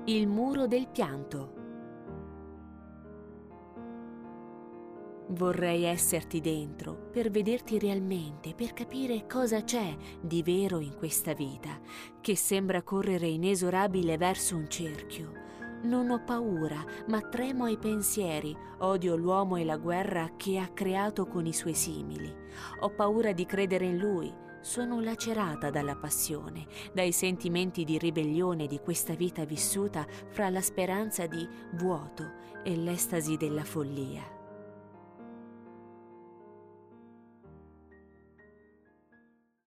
Il muro del pianto. Vorrei esserti dentro per vederti realmente, per capire cosa c'è di vero in questa vita, che sembra correre inesorabile verso un cerchio. Non ho paura, ma tremo ai pensieri, odio l'uomo e la guerra che ha creato con i suoi simili. Ho paura di credere in lui, sono lacerata dalla passione, dai sentimenti di ribellione di questa vita vissuta fra la speranza di vuoto e l'estasi della follia.